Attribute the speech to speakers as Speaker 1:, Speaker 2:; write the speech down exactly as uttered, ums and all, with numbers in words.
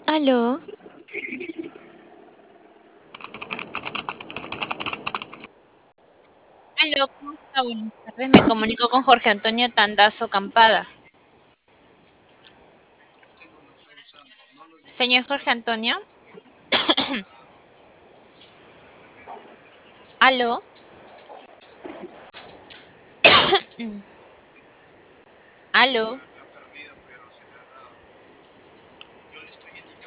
Speaker 1: Aló,
Speaker 2: Aló, ¿cómo está? Buenas tardes. Me comunico con Jorge Antonio Tandazo Campada. Señor Jorge Antonio, aló, aló.